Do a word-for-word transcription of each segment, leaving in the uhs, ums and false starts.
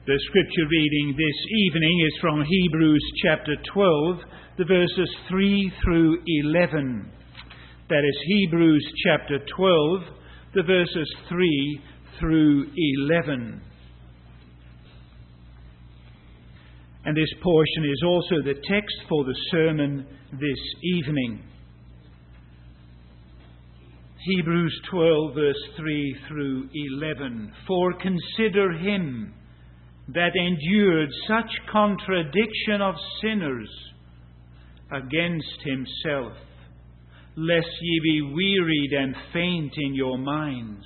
The scripture reading this evening is from Hebrews chapter twelve, the verses three through eleven. That is Hebrews chapter twelve, the verses three through eleven. And this portion is also the text for the sermon this evening. Hebrews twelve, verse three through eleven. For consider him that endured such contradiction of sinners against himself, lest ye be wearied and faint in your minds.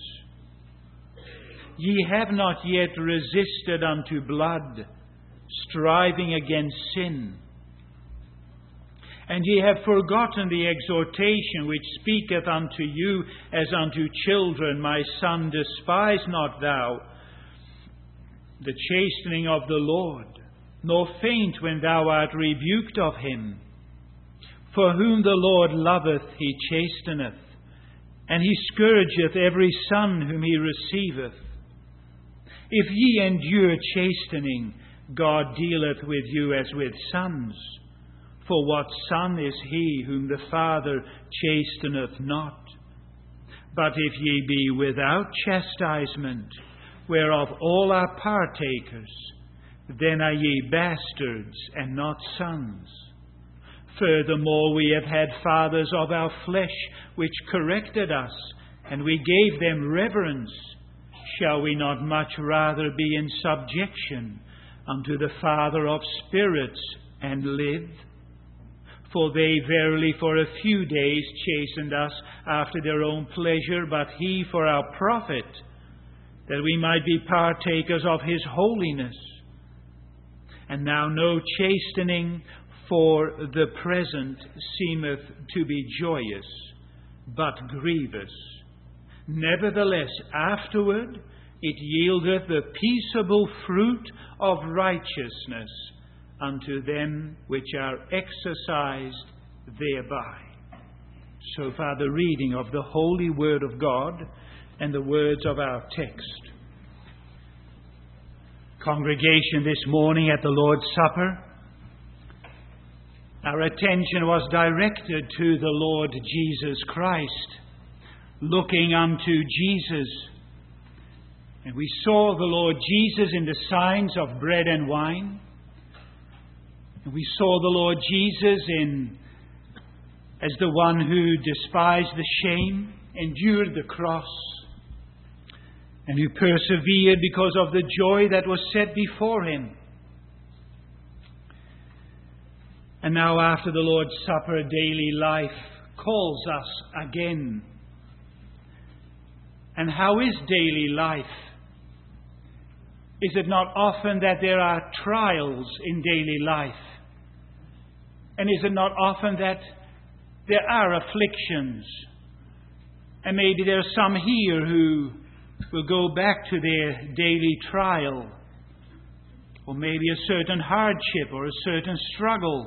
Ye have not yet resisted unto blood, striving against sin. And ye have forgotten the exhortation which speaketh unto you as unto children, My son, despise not thou the chastening of the Lord, nor faint when thou art rebuked of him. For whom the Lord loveth, he chasteneth, and he scourgeth every son whom he receiveth. If ye endure chastening, God dealeth with you as with sons. For what son is he whom the Father chasteneth not? But if ye be without chastisement, whereof all are partakers, then are ye bastards and not sons. Furthermore, we have had fathers of our flesh, which corrected us, and we gave them reverence. Shall we not much rather be in subjection unto the Father of spirits, and live? For they verily for a few days chastened us after their own pleasure, but he for our profit, that we might be partakers of his holiness. And now no chastening for the present seemeth to be joyous, but grievous. Nevertheless, afterward it yieldeth the peaceable fruit of righteousness unto them which are exercised thereby. So far the reading of the holy word of God and the words of our text. Congregation, this morning at the Lord's Supper, our attention was directed to the Lord Jesus Christ, looking unto Jesus. And we saw the Lord Jesus in the signs of bread and wine. And we saw the Lord Jesus in as the one who despised the shame, endured the cross, and who persevered because of the joy that was set before him. And now after the Lord's Supper, daily life calls us again. And how is daily life? Is it not often that there are trials in daily life? And is it not often that there are afflictions? And maybe there are some here who will go back to their daily trial, or maybe a certain hardship or a certain struggle.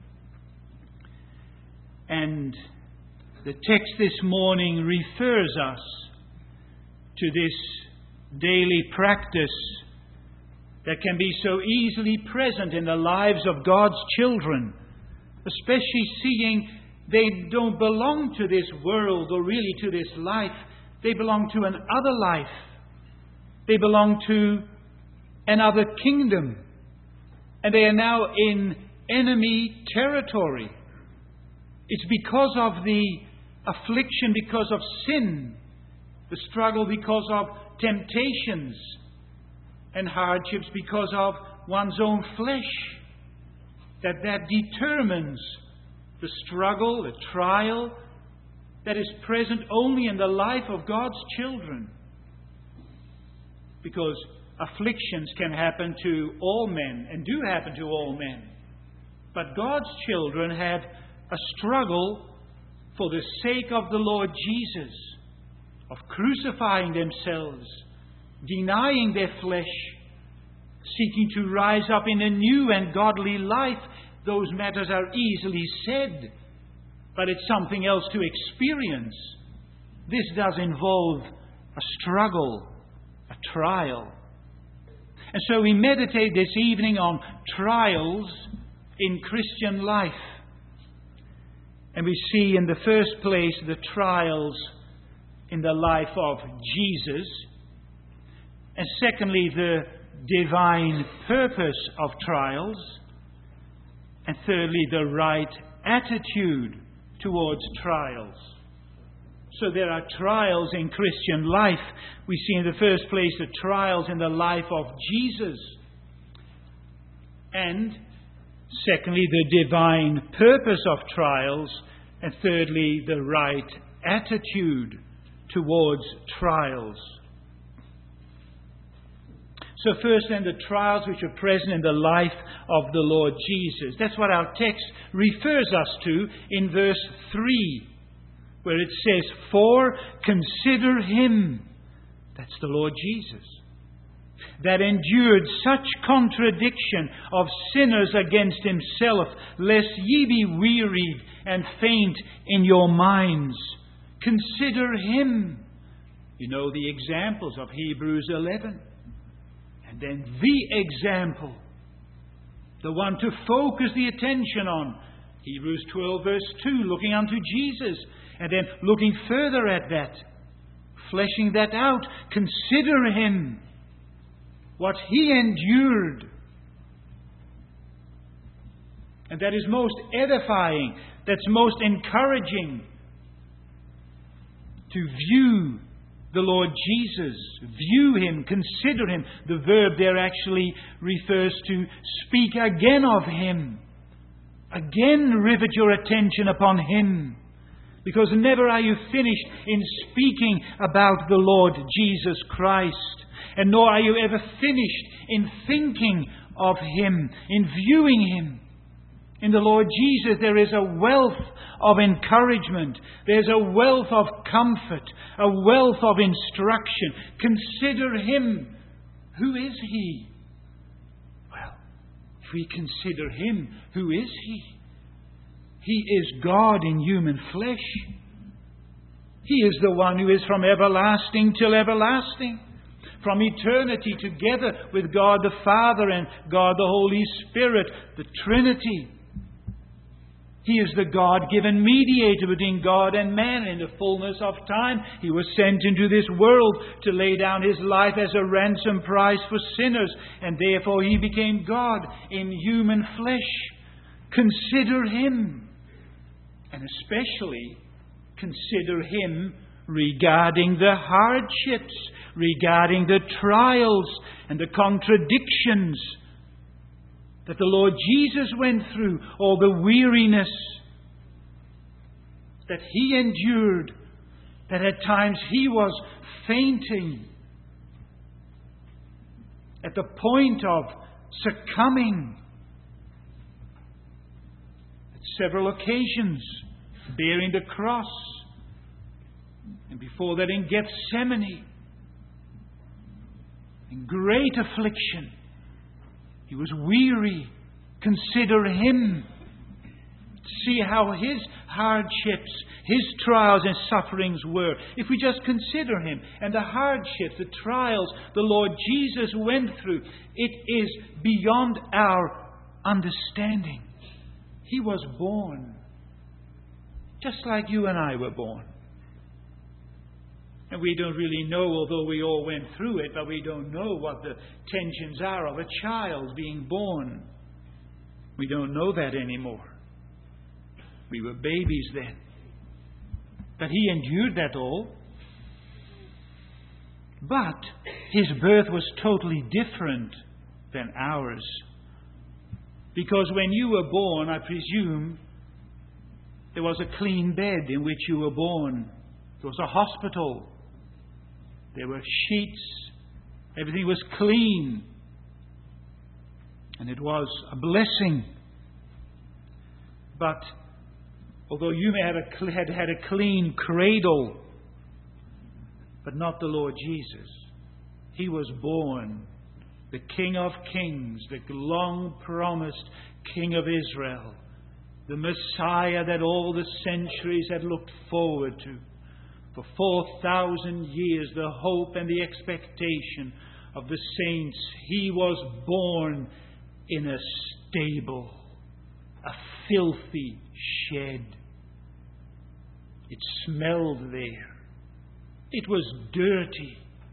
And the text this morning refers us to this daily practice that can be so easily present in the lives of God's children, especially seeing they don't belong to this world or really to this life. They belong to another life. They belong to another kingdom. And they are now in enemy territory. It's because of the affliction, because of sin, the struggle because of temptations and hardships because of one's own flesh, that that determines the struggle, the trial that is present only in the life of God's children. Because afflictions can happen to all men and do happen to all men. But God's children have a struggle for the sake of the Lord Jesus, of crucifying themselves, denying their flesh, seeking to rise up in a new and godly life. Those matters are easily said, but it's something else to experience. This does involve a struggle, a trial. And so we meditate this evening on trials in Christian life. And we see in the first place the trials in the life of Jesus. And secondly, the divine purpose of trials. And thirdly, the right attitude towards trials. So there are trials in Christian life. We see in the first place the trials in the life of Jesus. And secondly, the divine purpose of trials. And thirdly, the right attitude towards trials. So first then, the trials which are present in the life of the Lord Jesus. That's what our text refers us to in verse three, where it says, "For consider him," that's the Lord Jesus, "that endured such contradiction of sinners against himself, lest ye be wearied and faint in your minds." Consider him. You know the examples of Hebrews eleven. And then the example, the one to focus the attention on, Hebrews twelve verse two, looking unto Jesus. And then looking further at that, fleshing that out, consider him, what he endured. And that is most edifying, that's most encouraging, to view the Lord Jesus, view him, consider him. The verb there actually refers to speak again of him. Again rivet your attention upon him. Because never are you finished in speaking about the Lord Jesus Christ. And nor are you ever finished in thinking of him, in viewing him. In the Lord Jesus there is a wealth of encouragement. There's a wealth of comfort, a wealth of instruction. Consider him. Who is he? Well, if we consider him, who is he? He is God in human flesh. He is the one who is from everlasting till everlasting. From eternity, together with God the Father and God the Holy Spirit, the Trinity. He is the God-given mediator between God and man. In the fullness of time, he was sent into this world to lay down his life as a ransom price for sinners. And therefore he became God in human flesh. Consider him. And especially consider him regarding the hardships, regarding the trials and the contradictions that the Lord Jesus went through, all the weariness that he endured, that at times he was fainting, at the point of succumbing. At several occasions, bearing the cross, and before that in Gethsemane, in great affliction. He was weary. Consider him. See how his hardships, his trials and sufferings were. If we just consider him and the hardships, the trials the Lord Jesus went through, it is beyond our understanding. He was born just like you and I were born. And we don't really know, although we all went through it, but we don't know what the tensions are of a child being born. We don't know that anymore. We were babies then. But he endured that all. But his birth was totally different than ours. Because when you were born, I presume, there was a clean bed in which you were born. There was a hospital. There were sheets. Everything was clean. And it was a blessing. But although you may have a, had had a clean cradle, but not the Lord Jesus. He was born, the King of Kings, the long-promised King of Israel, the Messiah that all the centuries had looked forward to. For four thousand years, the hope and the expectation of the saints, He was born in a stable, a filthy shed. It smelled there. It was dirty.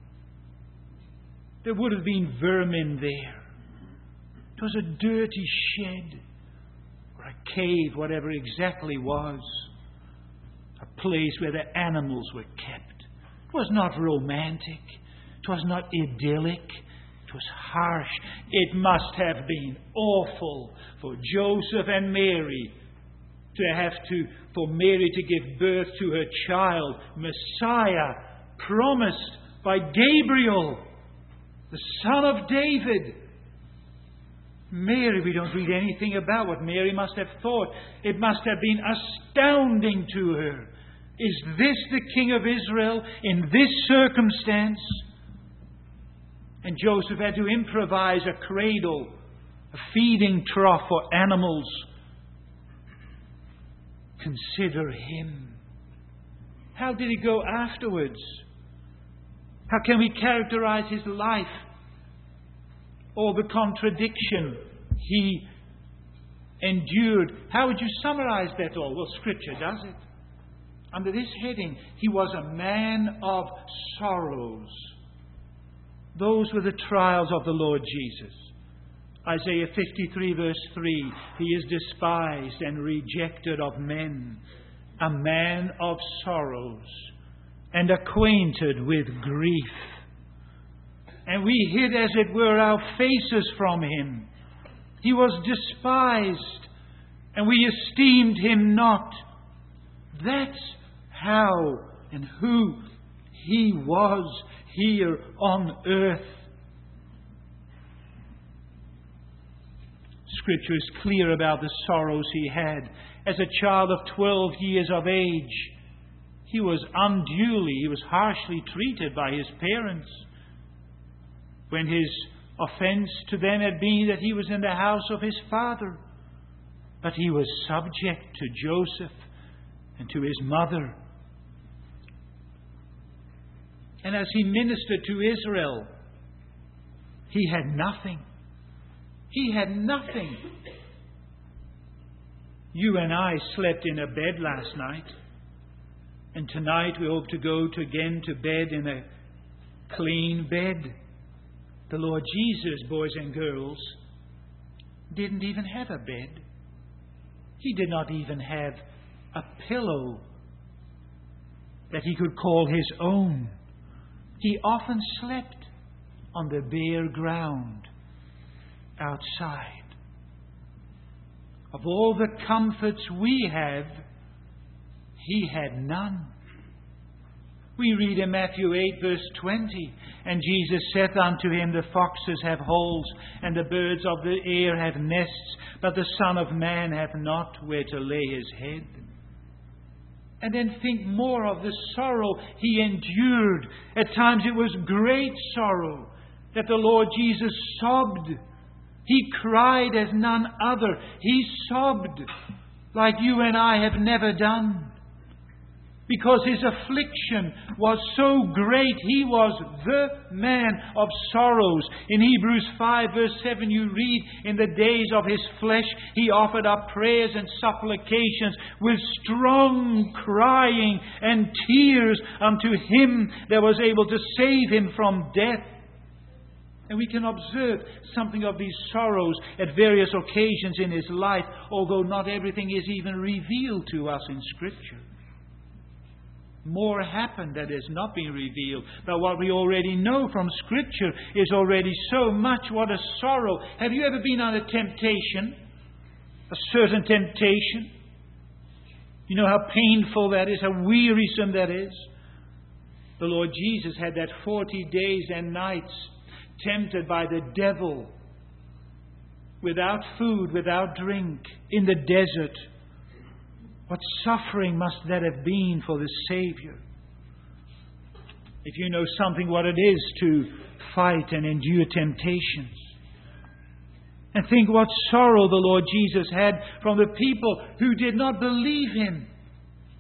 There would have been vermin there. It was a dirty shed, or a cave, whatever exactly was. A place where the animals were kept. It was not romantic. It was not idyllic. It was harsh. It must have been awful for Joseph and Mary to have to, for Mary to give birth to her child, Messiah, promised by Gabriel, the son of David. Mary, we don't read anything about what Mary must have thought. It must have been astounding to her. Is this the King of Israel in this circumstance? And Joseph had to improvise a cradle, a feeding trough for animals. Consider him. How did he go afterwards? How can we characterize his life? Or the contradiction he endured. How would you summarize that all? Well, Scripture does it. Under this heading, he was a man of sorrows. Those were the trials of the Lord Jesus. Isaiah fifty-three verse three, He is despised and rejected of men, a man of sorrows and acquainted with grief. And we hid, as it were, our faces from Him. He was despised, and we esteemed Him not. That's how and who He was here on earth. Scripture is clear about the sorrows He had. As a child of twelve years of age, He was unduly, He was harshly treated by His parents. When His offense to them had been that He was in the house of His father. But He was subject to Joseph and to His mother. And as He ministered to Israel, He had nothing. He had nothing. You and I slept in a bed last night. And tonight we hope to go to again to bed in a clean bed. The Lord Jesus, boys and girls, didn't even have a bed. He did not even have a pillow that He could call His own. He often slept on the bare ground outside. Of all the comforts we have, He had none. We read in Matthew eight verse twenty, And Jesus saith unto him, The foxes have holes, and the birds of the air have nests, but the Son of Man hath not where to lay His head. And then think more of the sorrow He endured. At times it was great sorrow that the Lord Jesus sobbed. He cried as none other. He sobbed like you and I have never done. Because His affliction was so great, He was the man of sorrows. In Hebrews five verse seven you read, In the days of His flesh He offered up prayers and supplications with strong crying and tears unto Him that was able to save Him from death. And we can observe something of these sorrows at various occasions in His life, although not everything is even revealed to us in Scripture. More happened that has not been revealed. But what we already know from Scripture is already so much. What a sorrow. Have you ever been on a temptation? A certain temptation? You know how painful that is, how wearisome that is? The Lord Jesus had that forty days and nights tempted by the devil, without food, without drink, in the desert. What suffering must that have been for the Savior? If you know something what it is to fight and endure temptations. And think what sorrow the Lord Jesus had from the people who did not believe Him.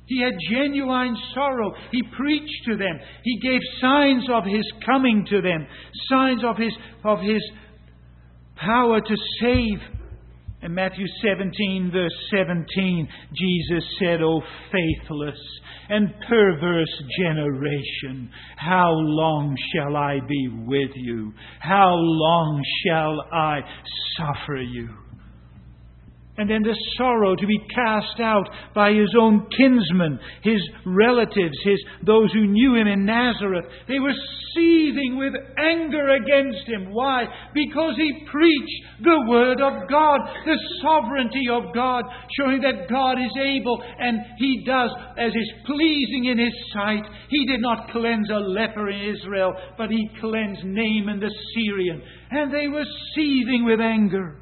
He had genuine sorrow. He preached to them. He gave signs of His coming to them. Signs of His, of His power to save. In Matthew seventeen, verse seventeen, Jesus said, "O faithless and perverse generation, how long shall I be with you? How long shall I suffer you?" And then the sorrow to be cast out by His own kinsmen, His relatives, His those who knew Him in Nazareth. They were seething with anger against Him. Why? Because He preached the Word of God, the sovereignty of God, showing that God is able and He does as is pleasing in His sight. He did not cleanse a leper in Israel, but He cleansed Naaman the Syrian. And they were seething with anger.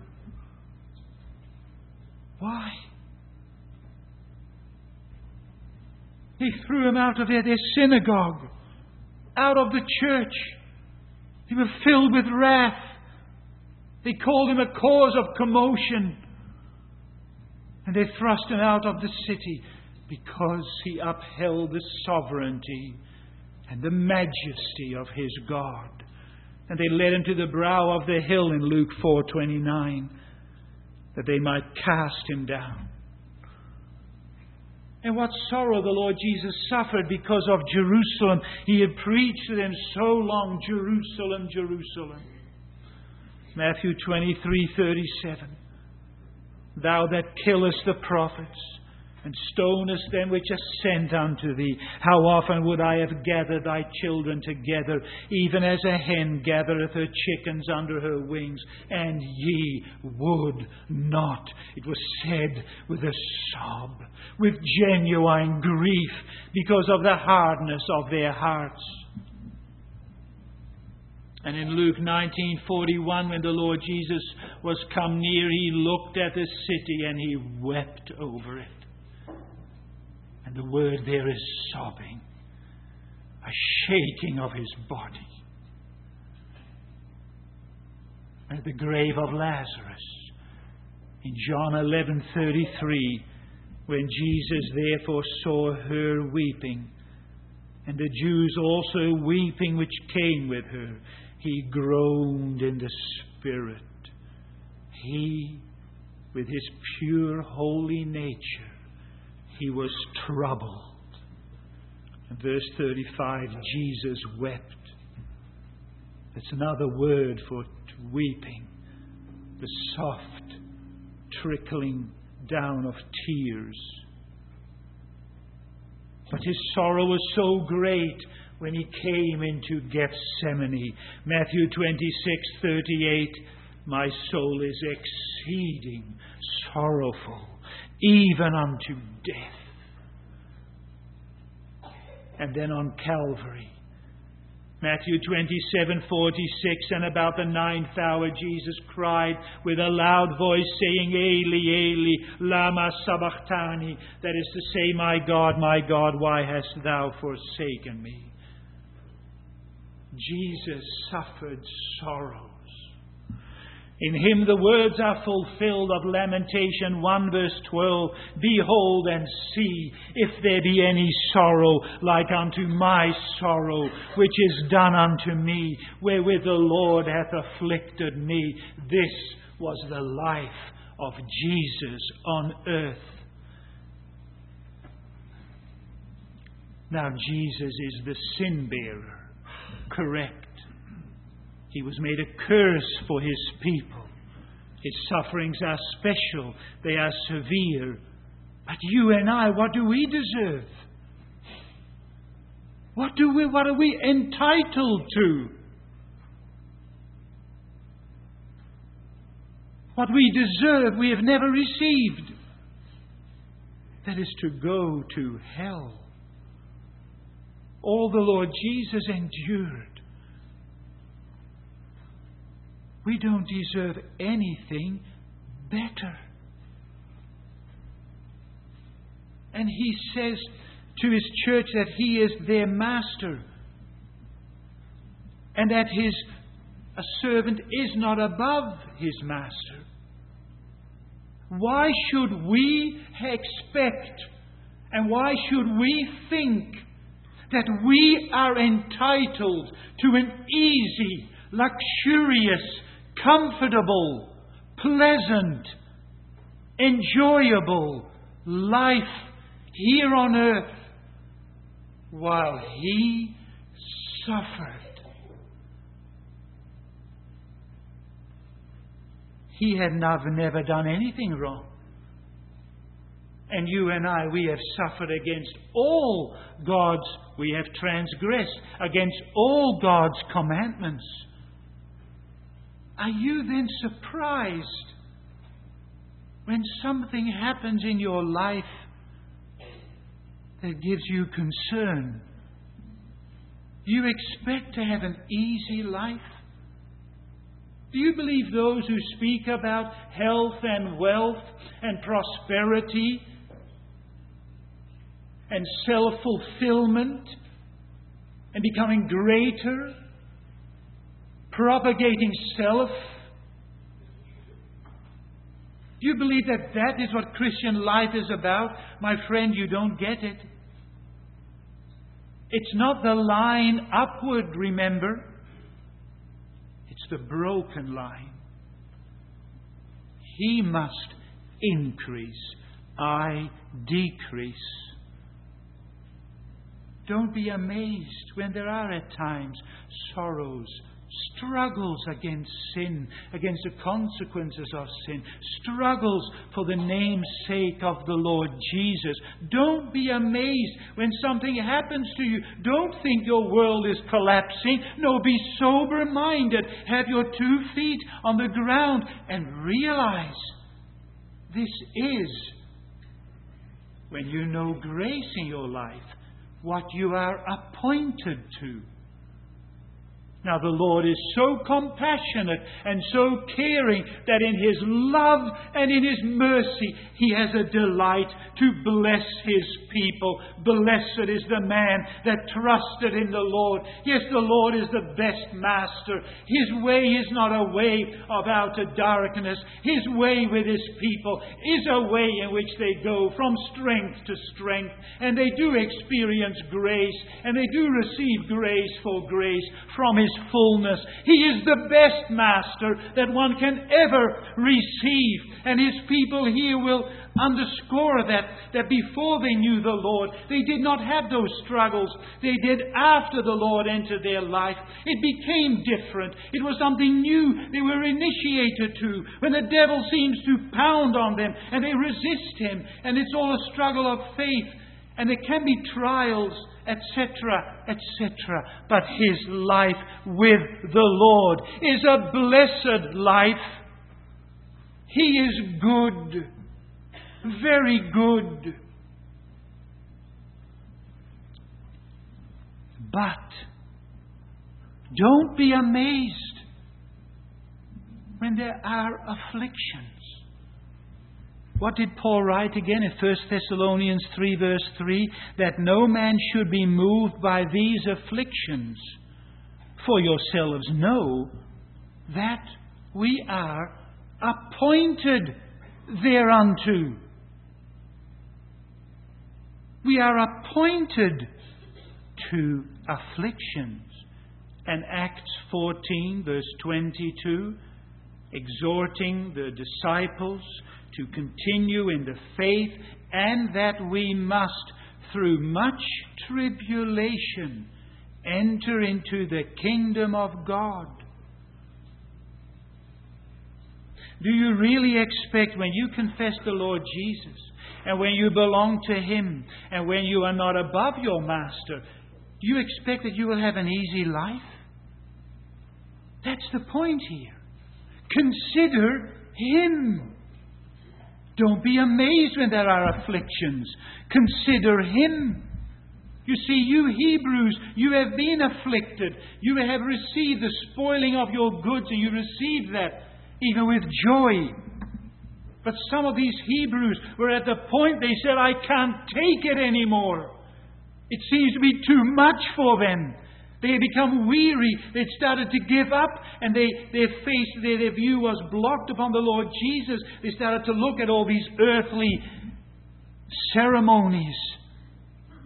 Why? They threw him out of their, their synagogue, out of the church. They were filled with wrath. They called him a cause of commotion. And they thrust him out of the city because he upheld the sovereignty and the majesty of his God. And they led him to the brow of the hill in Luke four twenty-nine. That they might cast him down. And what sorrow the Lord Jesus suffered because of Jerusalem. He had preached to them so long, Jerusalem, Jerusalem. Matthew twenty-three thirty-seven. Thou that killest the prophets and stonest them which are sent unto thee, how often would I have gathered thy children together, even as a hen gathereth her chickens under her wings, and ye would not. It was said with a sob, with genuine grief, because of the hardness of their hearts. And in Luke nineteen forty-one, when the Lord Jesus was come near, He looked at the city and He wept over it. And the word there is sobbing, a shaking of His body. At the grave of Lazarus, in John eleven thirty-three, when Jesus therefore saw her weeping, and the Jews also weeping which came with her, He groaned in the spirit. He, with His pure holy nature, He was troubled. In verse thirty-five, Jesus wept. It's another word for weeping. The soft trickling down of tears. But His sorrow was so great when He came into Gethsemane. Matthew twenty-six thirty-eight, my soul is exceeding sorrowful, even unto death. And then on Calvary, Matthew twenty-seven forty-six, and about the ninth hour Jesus cried with a loud voice, saying, Eli, Eli, lama sabachthani. That is to say, my God, my God, why hast thou forsaken me? Jesus suffered sorrows. In Him the words are fulfilled of Lamentation one verse twelve. Behold and see if there be any sorrow like unto my sorrow, which is done unto me, wherewith the Lord hath afflicted me. This was the life of Jesus on earth. Now Jesus is the sin bearer. Correct. He was made a curse for His people. His sufferings are special. They are severe. But you and I, what do we deserve? What do we, what are we entitled to? What we deserve, we have never received. That is to go to hell. All the Lord Jesus endured. We don't deserve anything better. And He says to His church that He is their master. And that his a servant is not above his master. Why should we expect And why should we think that we are entitled to an easy, luxurious, comfortable, pleasant, enjoyable life here on earth while He suffered? He had never, never done anything wrong. And you and I, we have suffered against all God's, we have transgressed against all God's commandments. Are you then surprised when something happens in your life that gives you concern? Do you expect to have an easy life? Do you believe those who speak about health and wealth and prosperity and self-fulfillment and becoming greater, propagating self? Do you believe that that is what Christian life is about? My friend, you don't get it. It's not the line upward, remember. It's the broken line. He must increase, I decrease. Don't be amazed when there are at times sorrows, struggles against sin, against the consequences of sin, struggles for the name's sake of the Lord Jesus. Don't be amazed when something happens to you. Don't think your world is collapsing. No, be sober-minded. Have your two feet on the ground and realize this is, when you know grace in your life, what you are appointed to. Now the Lord is so compassionate and so caring that in His love and in His mercy He has a delight to bless His people. Blessed is the man that trusted in the Lord. Yes, the Lord is the best master. His way is not a way of outer darkness. His way with His people is a way in which they go from strength to strength. And they do experience grace. And they do receive grace for grace from His fullness. He is the best master that one can ever receive. And His people here will underscore that, that before they knew the Lord, they did not have those struggles. They did after the Lord entered their life. It became different. It was something new they were initiated to. When the devil seems to pound on them and they resist him, and it's all a struggle of faith, and there can be trials, et cetera, et cetera. But his life with the Lord is a blessed life. He is good, very good. But don't be amazed when there are afflictions. What did Paul write again in First Thessalonians three verse three? That no man should be moved by these afflictions. For yourselves know that we are appointed thereunto. We are appointed to afflictions. And Acts fourteen verse twenty-two, exhorting the disciples to continue in the faith, and that we must, through much tribulation, enter into the kingdom of God. Do you really expect, when you confess the Lord Jesus, and when you belong to Him, and when you are not above your master, do you expect that you will have an easy life? That's the point here. Consider Him. Don't be amazed when there are afflictions. Consider Him. You see, you Hebrews, you have been afflicted. You have received the spoiling of your goods, and you received that even with joy. But some of these Hebrews were at the point they said, I can't take it anymore. It seems to be too much for them. They had become weary. They'd started to give up, and they, their face, their, their view was blocked upon the Lord Jesus. They started to look at all these earthly ceremonies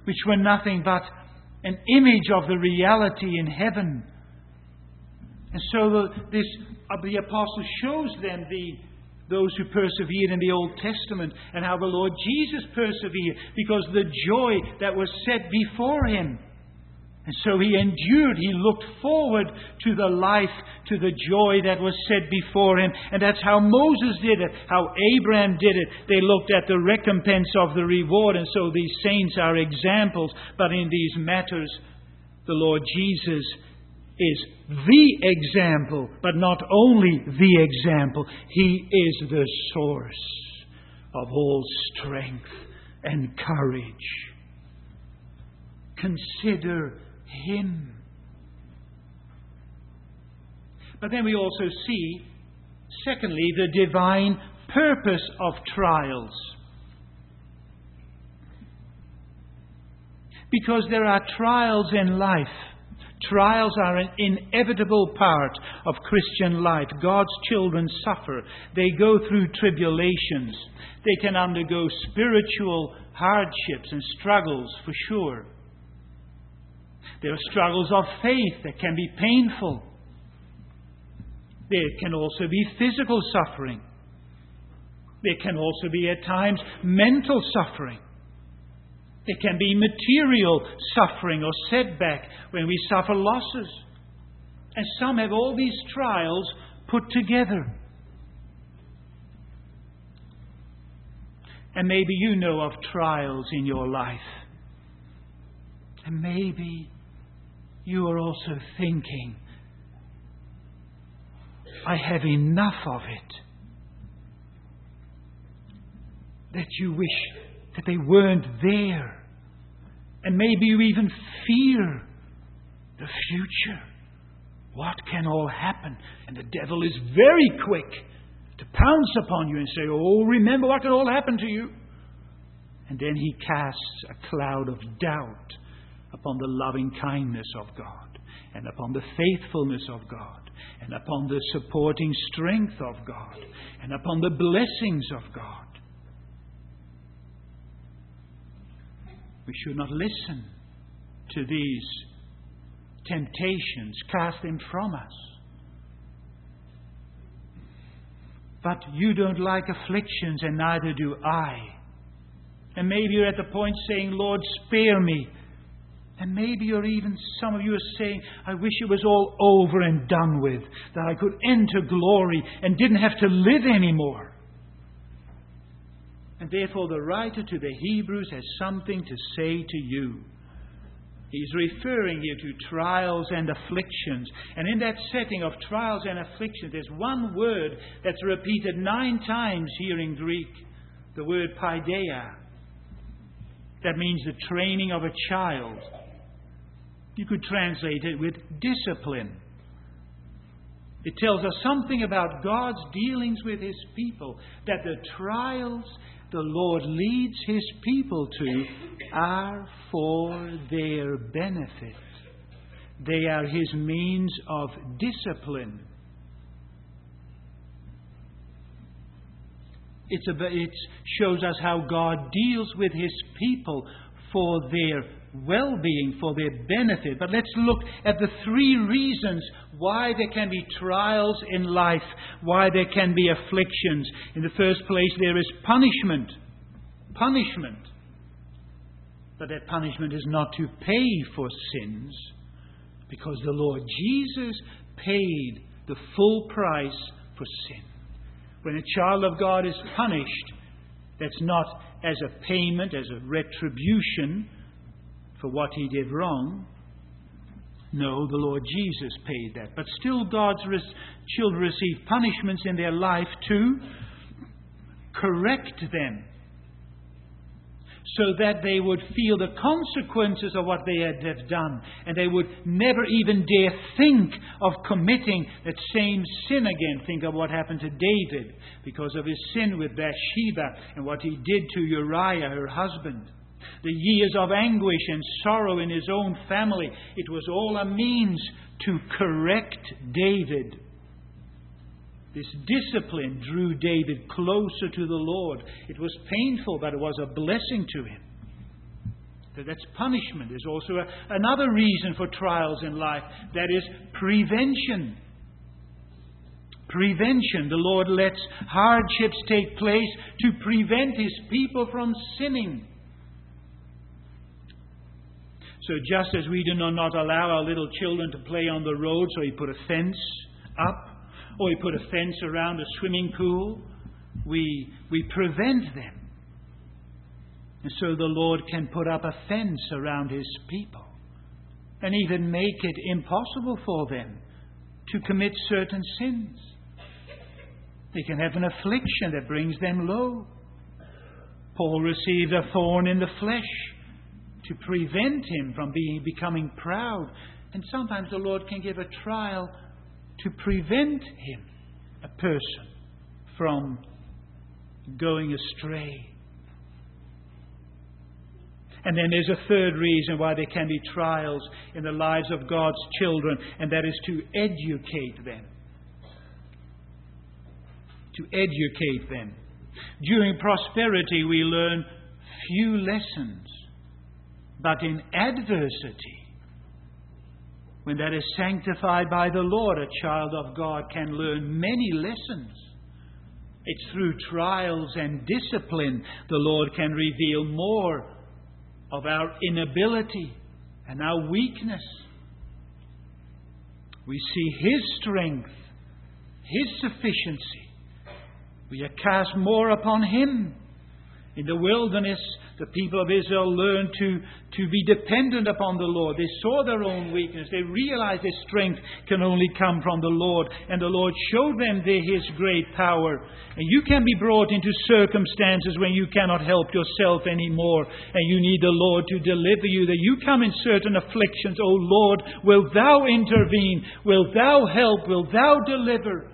which were nothing but an image of the reality in heaven. And so the, this uh, the apostle shows them the those who persevered in the Old Testament and how the Lord Jesus persevered because the joy that was set before him. And so he endured, he looked forward to the life, to the joy that was set before him. And that's how Moses did it, how Abraham did it. They looked at the recompense of the reward. And so these saints are examples. But in these matters, the Lord Jesus is the example, but not only the example. He is the source of all strength and courage. Consider Him. But then we also see, secondly, the divine purpose of trials. Because there are trials in life. Trials are an inevitable part of Christian life. God's children suffer. They go through tribulations. They can undergo spiritual hardships and struggles for sure. There are struggles of faith that can be painful. There can also be physical suffering. There can also be at times mental suffering. There can be material suffering or setback when we suffer losses. And some have all these trials put together. And maybe you know of trials in your life. And maybe you are also thinking, I have enough of it. That you wish that they weren't there. And maybe you even fear the future. What can all happen? And the devil is very quick to pounce upon you and say, oh, remember what can all happen to you. And then he casts a cloud of doubt upon the loving kindness of God, and upon the faithfulness of God, and upon the supporting strength of God, and upon the blessings of God. We should not listen to these temptations, cast them from us. But you don't like afflictions, and neither do I. And maybe you're at the point saying, Lord, spare me. And maybe you're even, some of you are saying, I wish it was all over and done with, that I could enter glory and didn't have to live anymore. And therefore the writer to the Hebrews has something to say to you. He's referring here to trials and afflictions. And in that setting of trials and afflictions, there's one word that's repeated nine times here in Greek. The word paideia. That means the training of a child. You could translate it with discipline. It tells us something about God's dealings with His people. That the trials the Lord leads His people to are for their benefit. They are His means of discipline. It's a, it shows us how God deals with His people for their well-being, for their benefit. But let's look at the three reasons why there can be trials in life, why there can be afflictions. In the first place, there is punishment. Punishment. But that punishment is not to pay for sins, because the Lord Jesus paid the full price for sin. When a child of God is punished, that's not as a payment, as a retribution for what he did wrong. No, the Lord Jesus paid that. But still God's res- children receive punishments in their life to correct them, so that they would feel the consequences of what they had have done. And they would never even dare think of committing that same sin again. Think of what happened to David because of his sin with Bathsheba and what he did to Uriah, her husband. The years of anguish and sorrow in his own family. It was all a means to correct David. This discipline drew David closer to the Lord. It was painful, but it was a blessing to him. So that's punishment. There's also a, another reason for trials in life. That is prevention. Prevention. The Lord lets hardships take place to prevent His people from sinning. So just as we do not allow our little children to play on the road, so He put a fence up, or He put a fence around a swimming pool, we, we prevent them. And so the Lord can put up a fence around His people and even make it impossible for them to commit certain sins. They can have an affliction that brings them low. Paul received a thorn in the flesh to prevent him from being becoming proud. And sometimes the Lord can give a trial to prevent him, a person, from going astray. And then there's a third reason why there can be trials in the lives of God's children, and that is to educate them. To educate them. During prosperity we learn few lessons, but in adversity, when that is sanctified by the Lord, a child of God can learn many lessons. It's through trials and discipline the Lord can reveal more of our inability and our weakness. We see His strength, His sufficiency. We are cast more upon Him. In the wilderness, the people of Israel learned to, to be dependent upon the Lord. They saw their own weakness. They realized their strength can only come from the Lord. And the Lord showed them the, His great power. And you can be brought into circumstances when you cannot help yourself anymore. And you need the Lord to deliver you. That you come in certain afflictions. Oh Lord, wilt Thou intervene? Wilt Thou help? Wilt Thou deliver?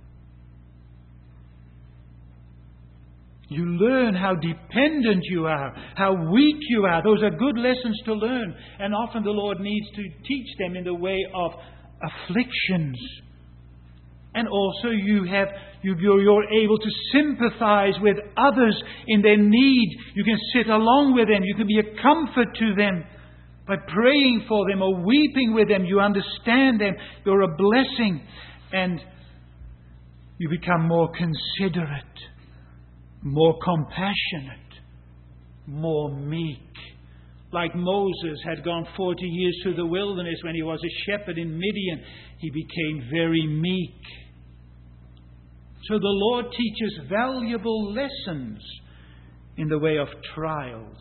You learn how dependent you are, how weak you are. Those are good lessons to learn. And often the Lord needs to teach them in the way of afflictions. And also you have, you, you're able to sympathize with others in their need. You can sit along with them. You can be a comfort to them by praying for them or weeping with them. You understand them. You're a blessing. And you become more considerate, more compassionate, more meek. Like Moses had gone forty years through the wilderness when he was a shepherd in Midian, he became very meek. So the Lord teaches valuable lessons in the way of trials.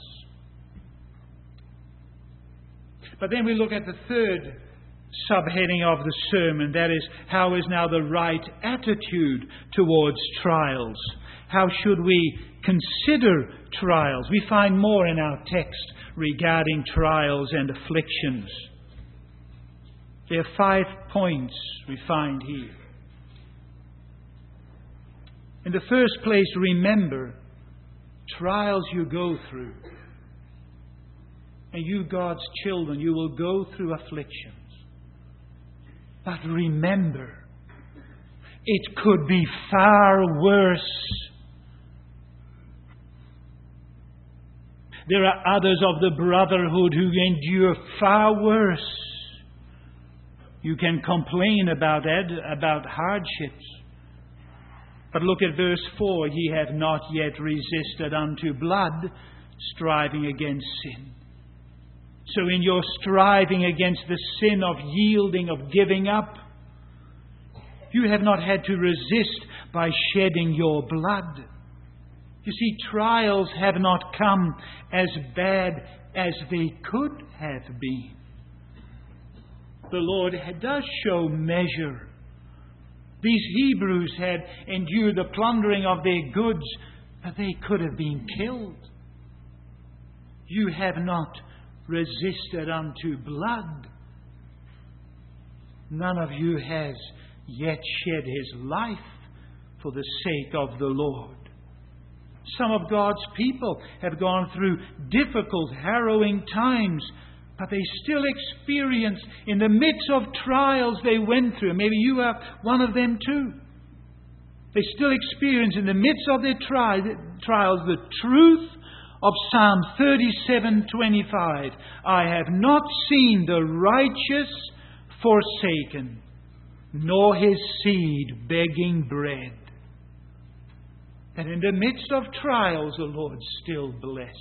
But then we look at the third subheading of the sermon, that is, how is now the right attitude towards trials? How should we consider trials? We find more in our text regarding trials and afflictions. There are five points we find here. In the first place, remember, trials you go through. And you, God's children, you will go through afflictions. But remember, it could be far worse. There are others of the brotherhood who endure far worse. You can complain about ed- about hardships. But look at verse four. Ye have not yet resisted unto blood, striving against sin. So in your striving against the sin of yielding, of giving up, you have not had to resist by shedding your blood. You see, trials have not come as bad as they could have been. The Lord does show measure. These Hebrews had endured the plundering of their goods, but they could have been killed. You have not resisted unto blood. None of you has yet shed his life for the sake of the Lord. Some of God's people have gone through difficult, harrowing times, but they still experience, in the midst of trials they went through, maybe you are one of them too, they still experience in the midst of their tri- trials the truth of Psalm thirty-seven twenty-five. I have not seen the righteous forsaken, nor his seed begging bread. That in the midst of trials, the Lord's still blessed.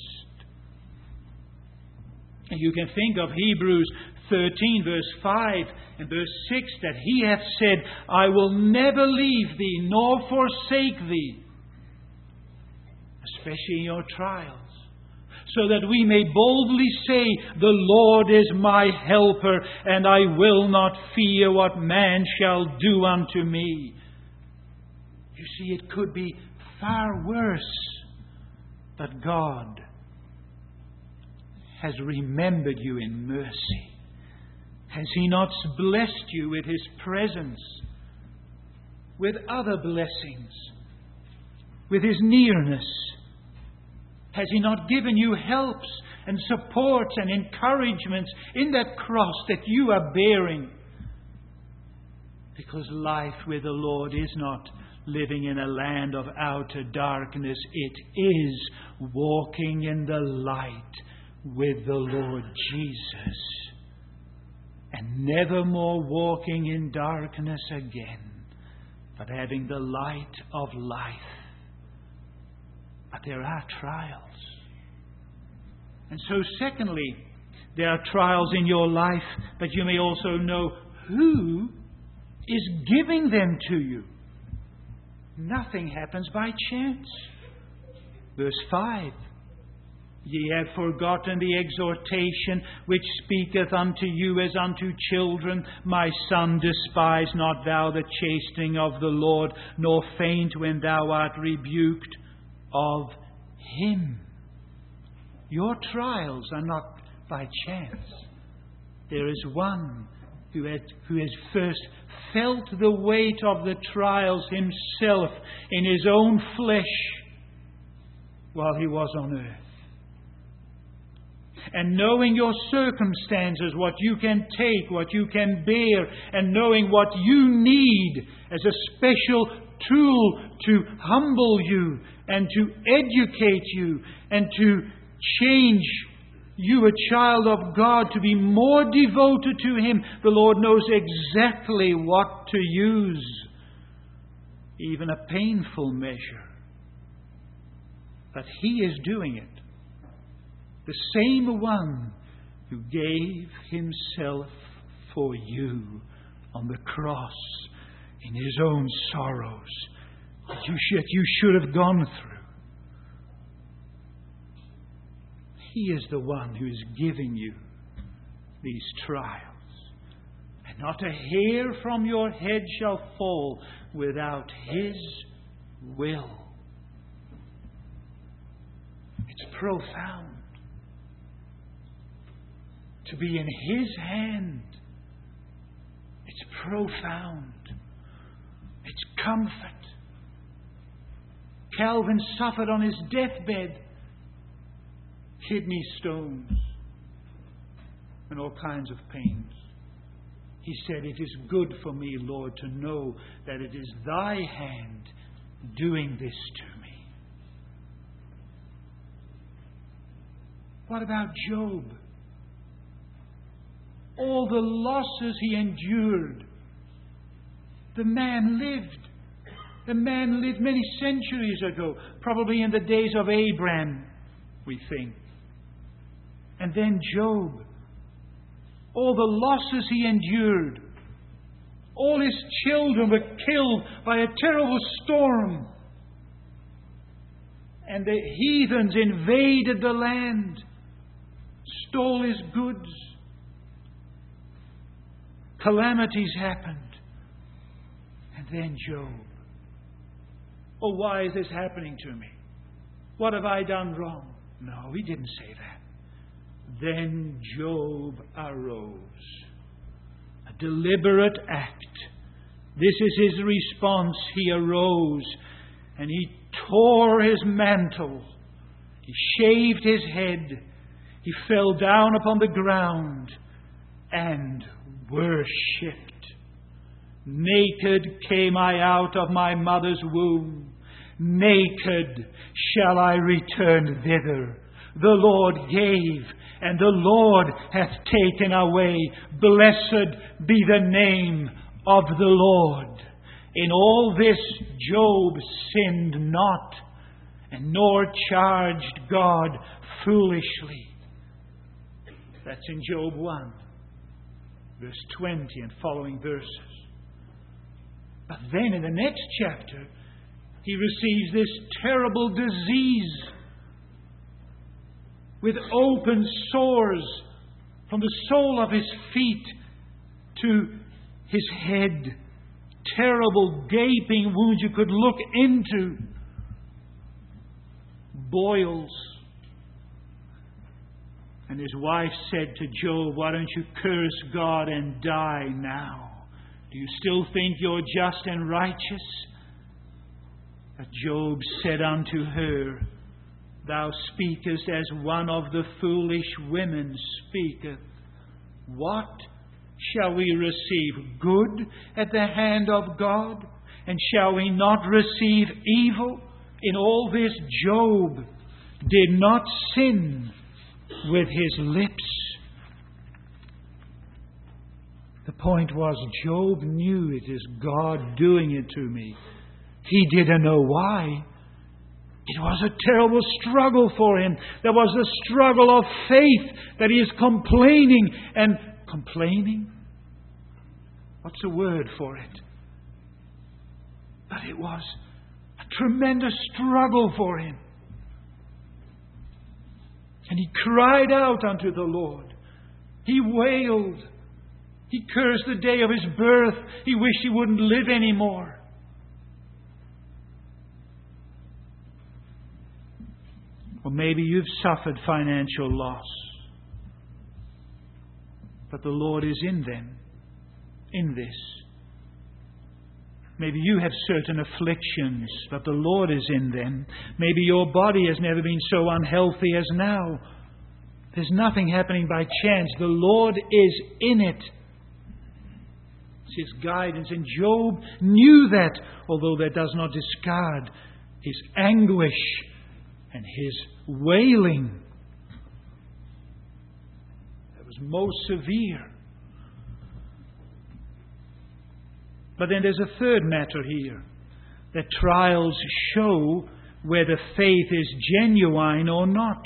And you can think of Hebrews thirteen, verse five and verse six, that He hath said, I will never leave thee, nor forsake thee. Especially in your trials. So that we may boldly say, the Lord is my helper, and I will not fear what man shall do unto me. You see, it could be far worse. But God has remembered you in mercy. Has He not blessed you with His presence, with other blessings, with His nearness? Has He not given you helps and supports and encouragements in that cross that you are bearing? Because life with the Lord is not living in a land of outer darkness. It is walking in the light with the Lord Jesus. And never more walking in darkness again, but having the light of life. But there are trials. And so secondly, there are trials in your life, but you may also know who is giving them to you. Nothing happens by chance. Verse five. Ye have forgotten the exhortation which speaketh unto you as unto children. My son, despise not thou the chastening of the Lord, nor faint when thou art rebuked of Him. Your trials are not by chance. There is one who has, who has first felt the weight of the trials himself in his own flesh while he was on earth. And knowing your circumstances, what you can take, what you can bear, and knowing what you need as a special tool to humble you and to educate you and to change you, a child of God, to be more devoted to Him, the Lord knows exactly what to use. Even a painful measure. But He is doing it. The same one who gave Himself for you on the cross in His own sorrows that you should, you should have gone through. He is the one who is giving you these trials. And not a hair from your head shall fall without His will. It's profound. To be in His hand. It's profound. It's comfort. Calvin suffered on his deathbed kidney stones and all kinds of pains. He said, it is good for me, Lord, to know that it is Thy hand doing this to me. What about Job? All the losses he endured. The man lived. The man lived many centuries ago, probably in the days of Abraham, we think. And then Job. All the losses he endured. All his children were killed by a terrible storm. And the heathens invaded the land, stole his goods. Calamities happened. And then Job. Oh, why is this happening to me? What have I done wrong? No, he didn't say that. Then Job arose. A deliberate act. This is his response. He arose and he tore his mantle. He shaved his head. He fell down upon the ground and worshipped. Naked came I out of my mother's womb. Naked shall I return thither. The Lord gave, and the Lord hath taken away. Blessed be the name of the Lord. In all this Job sinned not, and nor charged God foolishly. That's in Job one, verse twenty and following verses. But then in the next chapter, he receives this terrible disease with open sores from the sole of his feet to his head. Terrible gaping wounds you could look into. Boils. And his wife said to Job, "Why don't you curse God and die now? Do you still think you're just and righteous?" But Job said unto her, "Thou speakest as one of the foolish women speaketh. What shall we receive good at the hand of God? And shall we not receive evil? In all this Job did not sin with his lips." The point was, Job knew it is God doing it to me. He didn't know why. It was a terrible struggle for him. There was the struggle of faith that he is complaining and complaining. What's the word for it? But it was a tremendous struggle for him. And he cried out unto the Lord. He wailed. He cursed the day of his birth. He wished he wouldn't live anymore. Or maybe you've suffered financial loss. But the Lord is in them, in this. Maybe you have certain afflictions, but the Lord is in them. Maybe your body has never been so unhealthy as now. There's nothing happening by chance. The Lord is in it. It's His guidance. And Job knew that, although that does not discard his anguish and his wailing. That was most severe. But then there's a third matter here. That trials show whether faith is genuine or not.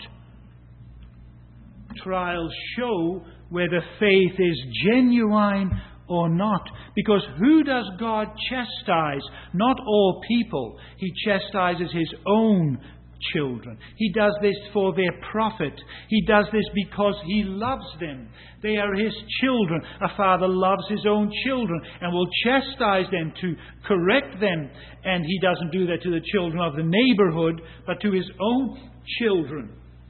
Trials show whether faith is genuine or not. Because who does God chastise? Not all people. He chastises His own children. He does this for their profit. He does this because He loves them. They are His children. A father loves his own children and will chastise them to correct them. And He doesn't do that to the children of the neighborhood, but to His own children.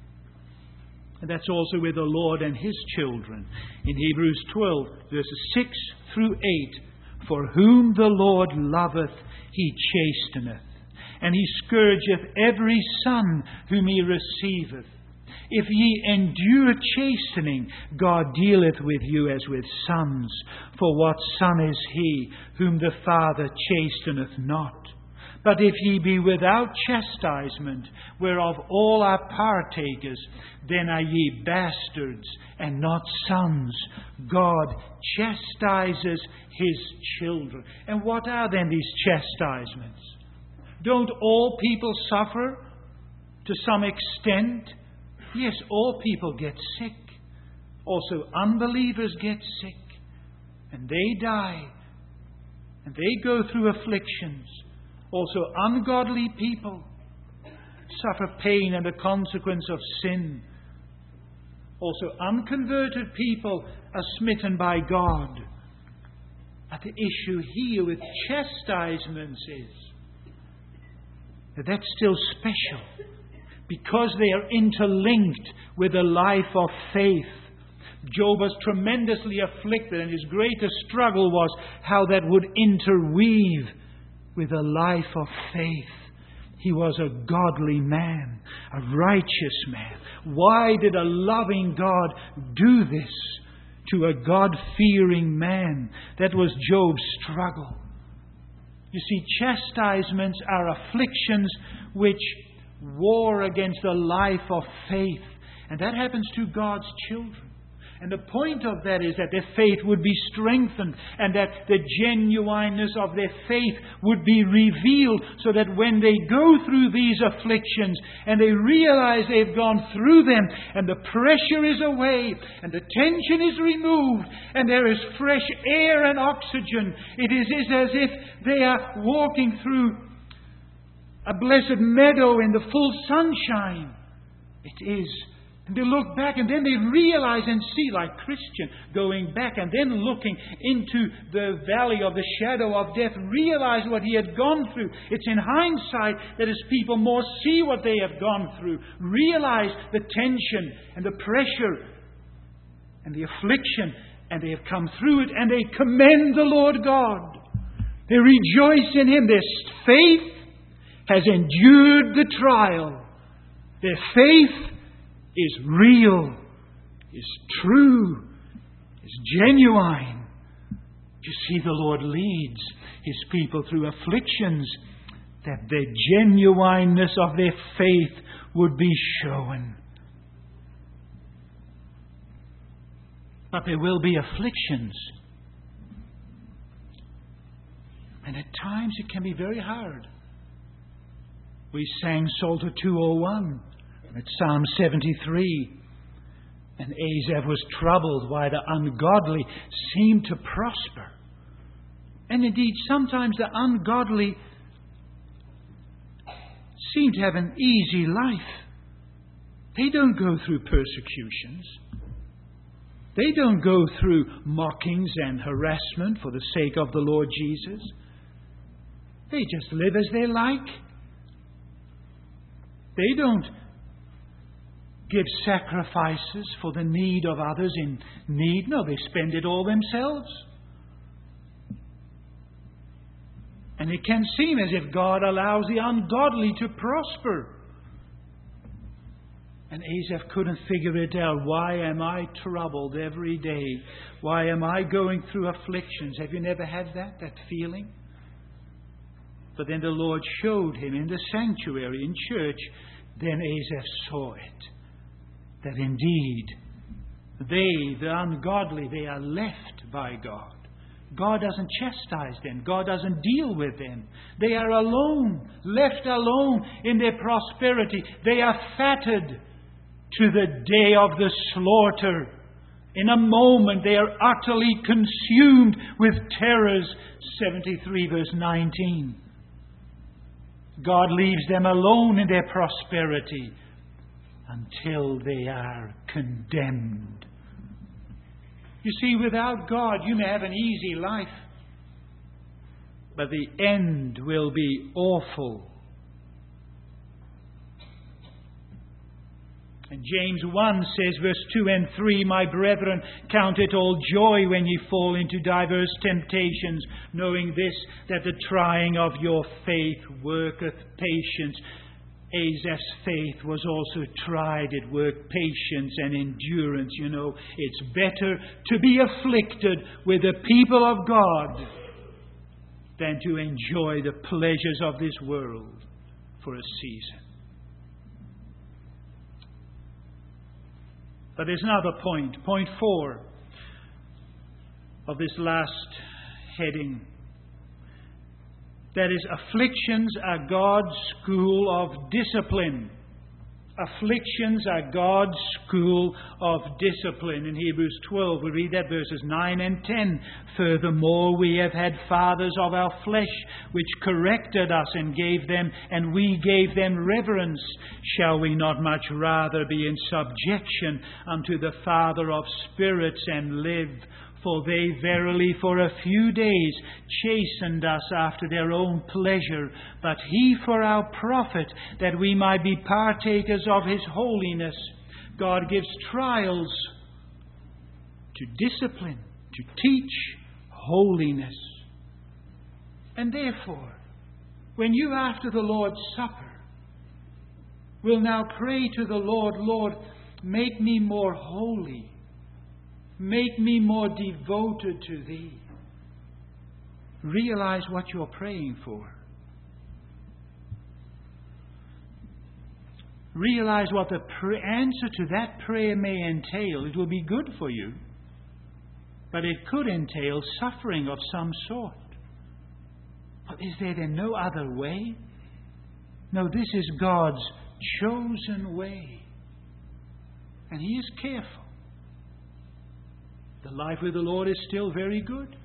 And that's also with the Lord and His children. In Hebrews twelve, verses six through eight, "For whom the Lord loveth, He chasteneth, and He scourgeth every son whom He receiveth. If ye endure chastening, God dealeth with you as with sons. For what son is he whom the Father chasteneth not? But if ye be without chastisement, whereof all are partakers, then are ye bastards and not sons. God chastises His children." And what are then these chastisements? Don't all people suffer to some extent? Yes, all people get sick. Also, unbelievers get sick. And they die. And they go through afflictions. Also, ungodly people suffer pain and the consequence of sin. Also, unconverted people are smitten by God. But the issue here with chastisements is that that's still special because they are interlinked with a life of faith. Job was tremendously afflicted, and his greatest struggle was how that would interweave with a life of faith. He was a godly man, a righteous man. Why did a loving God do this to a God-fearing man? That was Job's struggle. You see, chastisements are afflictions which war against the life of faith. And that happens to God's children. And the point of that is that their faith would be strengthened and that the genuineness of their faith would be revealed, so that when they go through these afflictions and they realize they've gone through them and the pressure is away and the tension is removed and there is fresh air and oxygen, it is as if they are walking through a blessed meadow in the full sunshine. It is. And they look back and then they realize and see, like Christian, going back and then looking into the valley of the shadow of death, realize what he had gone through. It's in hindsight that as people more see what they have gone through, realize the tension and the pressure and the affliction, and they have come through it and they commend the Lord God. They rejoice in Him. Their faith has endured the trial. Their faith is real, is true, is genuine. You see, the Lord leads His people through afflictions that the genuineness of their faith would be shown. But there will be afflictions. And at times it can be very hard. We sang Psalter two oh one. It's Psalm seventy-three. And Asaph was troubled why the ungodly seemed to prosper. And indeed, sometimes the ungodly seem to have an easy life. They don't go through persecutions. They don't go through mockings and harassment for the sake of the Lord Jesus. They just live as they like. They don't give sacrifices for the need of others in need. No, they spend it all themselves. And it can seem as if God allows the ungodly to prosper. And Asaph couldn't figure it out. Why am I troubled every day? Why am I going through afflictions? Have you never had that, that feeling? But then the Lord showed him in the sanctuary, in church. Then Asaph saw it. That indeed, they, the ungodly, they are left by God. God doesn't chastise them. God doesn't deal with them. They are alone, left alone in their prosperity. They are fatted to the day of the slaughter. In a moment, they are utterly consumed with terrors. seventy-three verse nineteen. God leaves them alone in their prosperity until they are condemned. You see, without God, you may have an easy life, but the end will be awful. And James one says, verse two and three, My brethren, count it all joy when ye fall into diverse temptations, knowing this, that the trying of your faith worketh patience. Asaph's faith was also tried. It worked patience and endurance. You know, it's better to be afflicted with the people of God than to enjoy the pleasures of this world for a season. But there's another point, point four of this last heading. That is, afflictions are God's school of discipline. Afflictions are God's school of discipline. In Hebrews twelve, we read that verses nine and ten. Furthermore, we have had fathers of our flesh, which corrected us and gave them, and we gave them reverence. Shall we not much rather be in subjection unto the Father of spirits and live? For they verily for a few days chastened us after their own pleasure, but He for our profit, that we might be partakers of His holiness. God gives trials to discipline, to teach holiness. And therefore, when you after the Lord's Supper will now pray to the Lord, Lord, make me more holy. Make me more devoted to Thee. Realize what you're praying for. realize what the pr- answer to that prayer may entail. It will be good for you, but it could entail suffering of some sort. But is there then no other way? No, this is God's chosen way. And He is careful. The life with the Lord is still very good.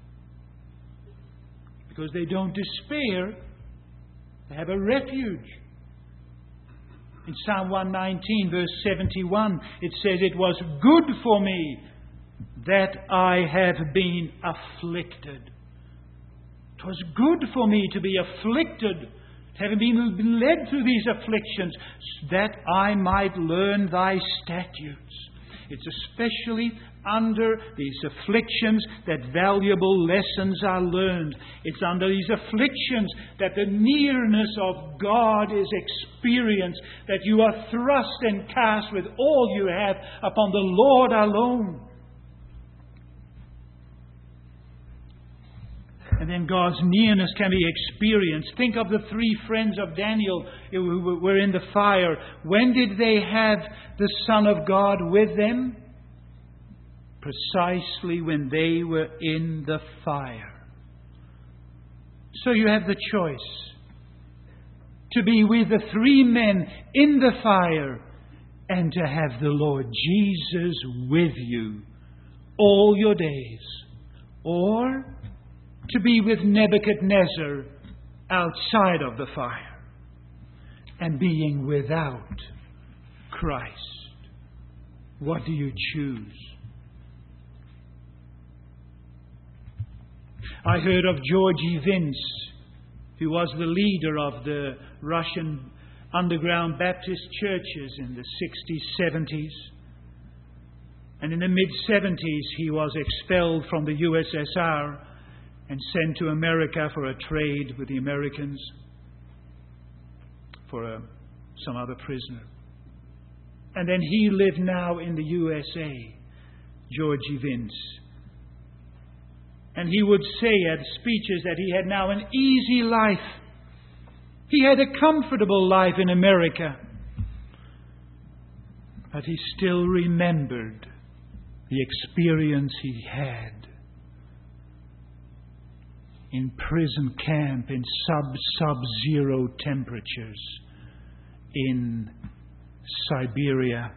Because they don't despair. They have a refuge. In Psalm one nineteen, verse seventy-one, it says, "It was good for me that I have been afflicted." It was good for me to be afflicted, having been led through these afflictions, that I might learn thy statutes. It's especially under these afflictions that valuable lessons are learned. It's under these afflictions that the nearness of God is experienced, that you are thrust and cast with all you have upon the Lord alone. And then God's nearness can be experienced. Think of the three friends of Daniel who were in the fire. When did they have the Son of God with them? Precisely when they were in the fire. So you have the choice to be with the three men in the fire and to have the Lord Jesus with you all your days. Or to be with Nebuchadnezzar outside of the fire and being without Christ. What do you choose? I heard of Georgy Vince, who was the leader of the Russian underground Baptist churches in the sixties, seventies. And in the mid-seventies he was expelled from the U S S R and sent to America for a trade with the Americans, for a, some other prisoner. And then he lived now in the U S A, Georgy Vince. And he would say at speeches that he had now an easy life. He had a comfortable life in America. But he still remembered the experience he had in prison camp in sub-sub-zero temperatures in Siberia,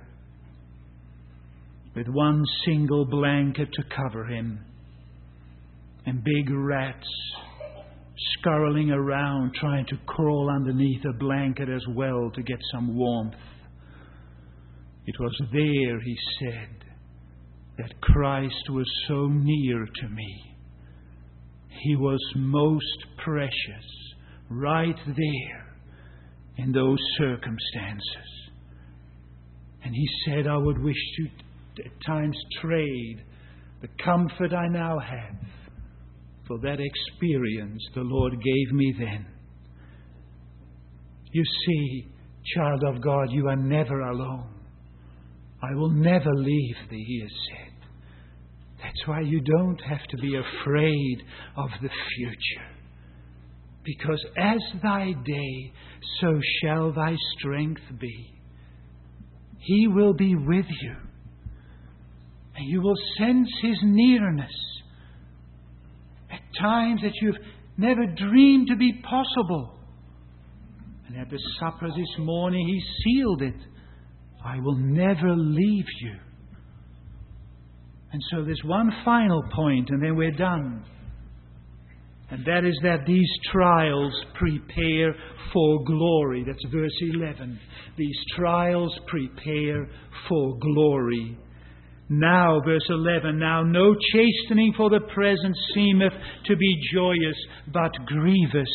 with one single blanket to cover him and big rats scurrying around trying to crawl underneath a blanket as well to get some warmth. It was there, he said, that Christ was so near to me. He was most precious right there in those circumstances. And he said, I would wish to at times trade the comfort I now have for that experience the Lord gave me then. You see, child of God, you are never alone. I will never leave thee, he has said. That's why you don't have to be afraid of the future. Because as thy day, so shall thy strength be. He will be with you. And you will sense His nearness at times that you've never dreamed to be possible. And at the supper this morning, He sealed it. I will never leave you. And so there's one final point, and then we're done. And that is that these trials prepare for glory. That's verse eleven. These trials prepare for glory. Now, verse eleven, now no chastening for the present seemeth to be joyous, but grievous.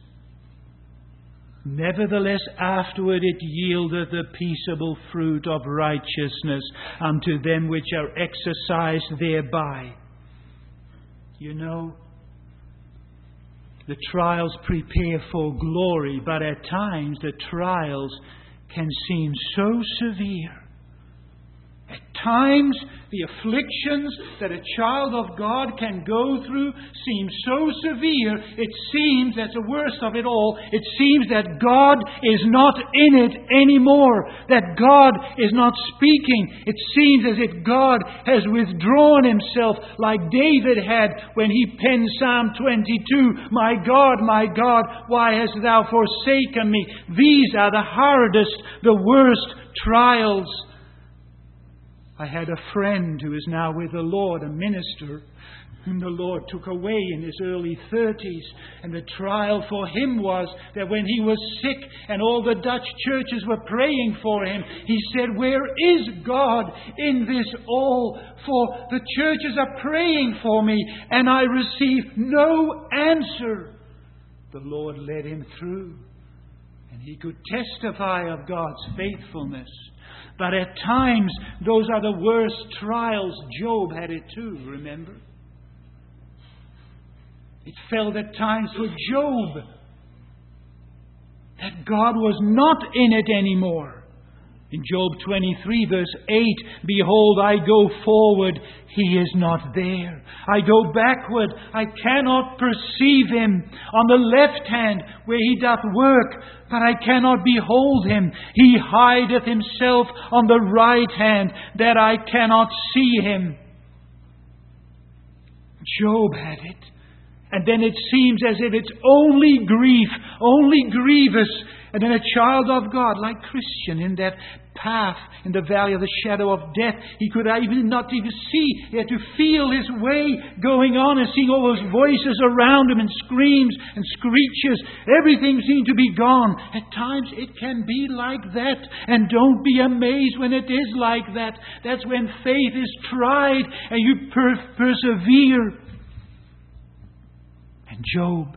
Nevertheless, afterward it yieldeth the peaceable fruit of righteousness unto them which are exercised thereby. You know, the trials prepare for glory, but at times the trials can seem so severe. At times, the afflictions that a child of God can go through seem so severe, it seems, that's the worst of it all, it seems that God is not in it anymore, that God is not speaking. It seems as if God has withdrawn Himself, like David had when he penned Psalm twenty-two, "My God, my God, why hast Thou forsaken me?" These are the hardest, the worst trials. I had a friend who is now with the Lord, a minister, whom the Lord took away in his early thirties. And the trial for him was that when he was sick and all the Dutch churches were praying for him, he said, "Where is God in this all? For the churches are praying for me and I receive no answer." The Lord led him through, and he could testify of God's faithfulness. But at times, those are the worst trials. Job had it too, remember? It felt at times for Job that God was not in it anymore. In Job twenty-three, verse eight, "Behold, I go forward, He is not there. I go backward, I cannot perceive Him. On the left hand, where He doth work, but I cannot behold Him. He hideth Himself on the right hand, that I cannot see Him." Job had it. And then it seems as if it's only grief, only grievous. And then a child of God, like Christian, in that path in the valley of the shadow of death, he could even not even see. He had to feel his way going on and seeing all those voices around him and screams and screeches. Everything seemed to be gone. At times it can be like that. And don't be amazed when it is like that. That's when faith is tried and you per- persevere. And Job,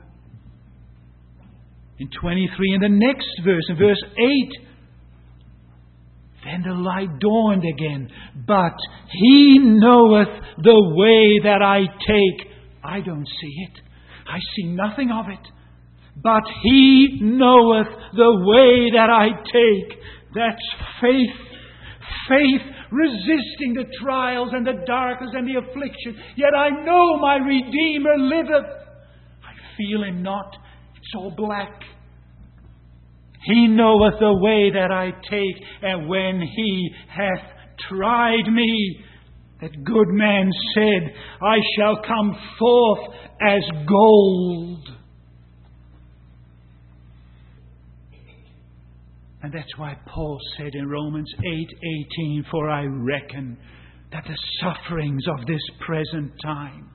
in twenty-three, in the next verse, in verse eight, "Then the light dawned again, but He knoweth the way that I take." I don't see it. I see nothing of it. "But He knoweth the way that I take." That's faith. Faith resisting the trials and the darkness and the affliction. "Yet I know my Redeemer liveth. I feel Him not. It's all black. He knoweth the way that I take, and when He hath tried me," that good man said, "I shall come forth as gold." And that's why Paul said in Romans eight eighteen, "For I reckon that the sufferings of this present time,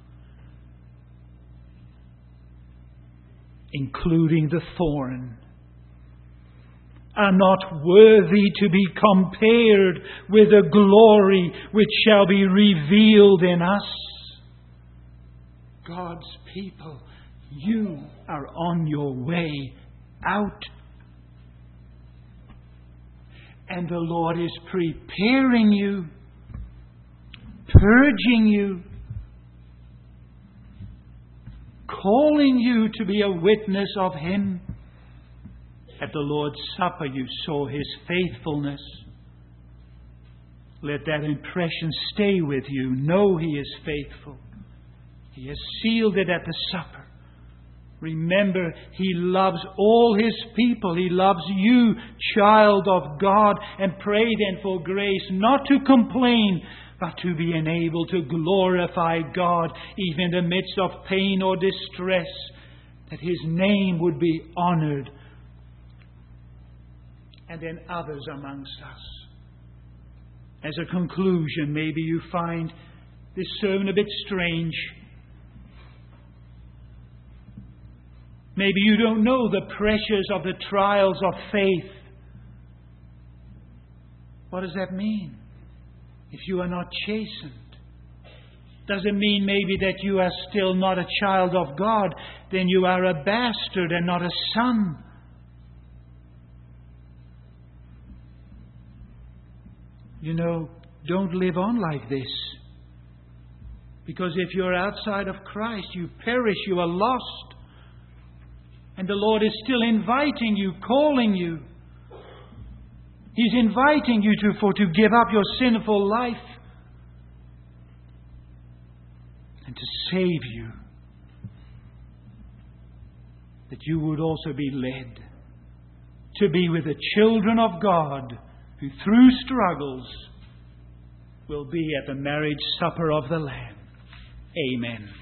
including the thorn, are not worthy to be compared with the glory which shall be revealed in us." God's people, you are on your way out. And the Lord is preparing you, purging you, calling you to be a witness of Him. At the Lord's Supper you saw His faithfulness. Let that impression stay with you. Know He is faithful. He has sealed it at the supper. Remember, He loves all His people. He loves you, child of God. And pray then for grace not to complain, but to be enabled to glorify God even in the midst of pain or distress, that His name would be honored. And then others amongst us. As a conclusion, maybe you find this sermon a bit strange. Maybe you don't know the pressures of the trials of faith. What does that mean? If you are not chastened, does it mean maybe that you are still not a child of God? Then you are a bastard and not a son. You know, don't live on like this. Because if you're outside of Christ, you perish, you are lost. And the Lord is still inviting you, calling you. He's inviting you to, for to give up your sinful life and to save you, that you would also be led to be with the children of God who through struggles will be at the marriage supper of the Lamb. Amen.